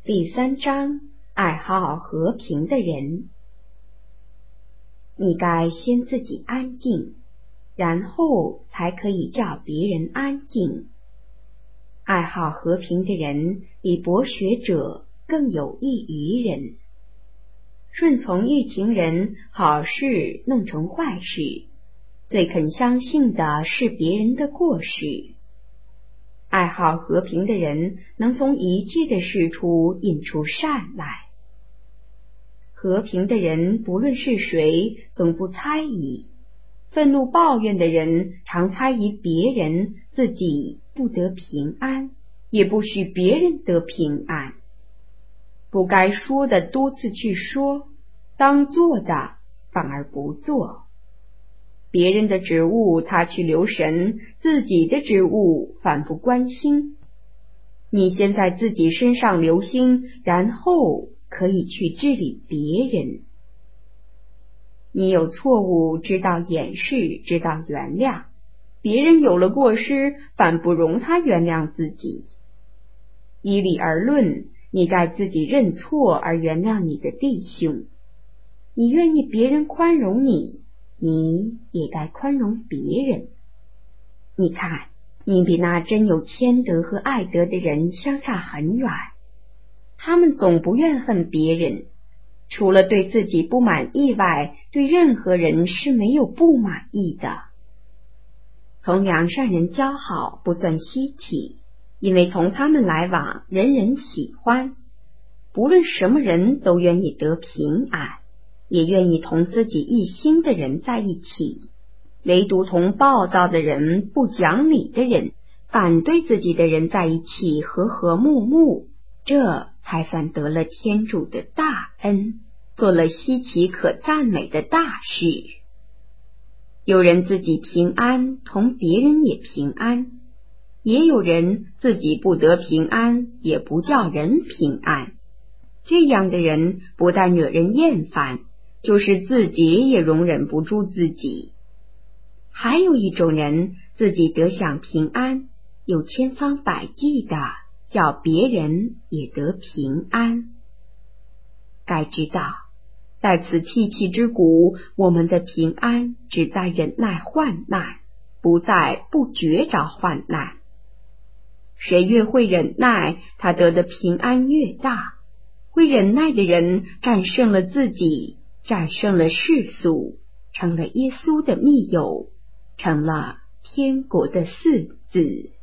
第3章，爱好和平的人。你该先自己安静，然后才可以叫别人安静。爱好和平的人比博学者更有益于人。顺从欲情人，好事弄成坏事，最肯相信的是别人的过失。爱好和平的人能从一切的事处引出善来。和平的人不论是谁，总不猜疑。愤怒抱怨的人常猜疑别人，自己不得平安，也不许别人得平安。不该说的多次去说，当做的反而不做。别人的职务他去留神，自己的职务反不关心。你先在自己身上留心，然后可以去治理别人。你有错误，知道掩饰，知道原谅。别人有了过失，反不容他原谅自己。依理而论，你该自己认错而原谅你的弟兄。你愿意别人宽容你，你也该宽容别人。你看，你比那真有谦德和爱德的人相差很远。他们总不怨恨别人，除了对自己不满意外，对任何人是没有不满意的。同良善人交好不算稀奇，因为同他们来往，人人喜欢。不论什么人都愿意得平安，也愿意同自己一心的人在一起，唯独同暴躁的人、不讲理的人、反对自己的人在一起和和睦睦，这才算得了天主的大恩，做了稀奇可赞美的大事。有人自己平安，同别人也平安；也有人自己不得平安，也不叫人平安。这样的人不但惹人厌烦，就是自己也容忍不住自己。还有一种人，自己得享平安，有千方百计的叫别人也得平安。该知道，在此涕泣之谷，我们的平安只在忍耐患难，不在不觉着患难。谁越会忍耐，他得的平安越大。会忍耐的人战胜了自己，战胜了世俗，成了耶稣的密友，成了天国的嗣子。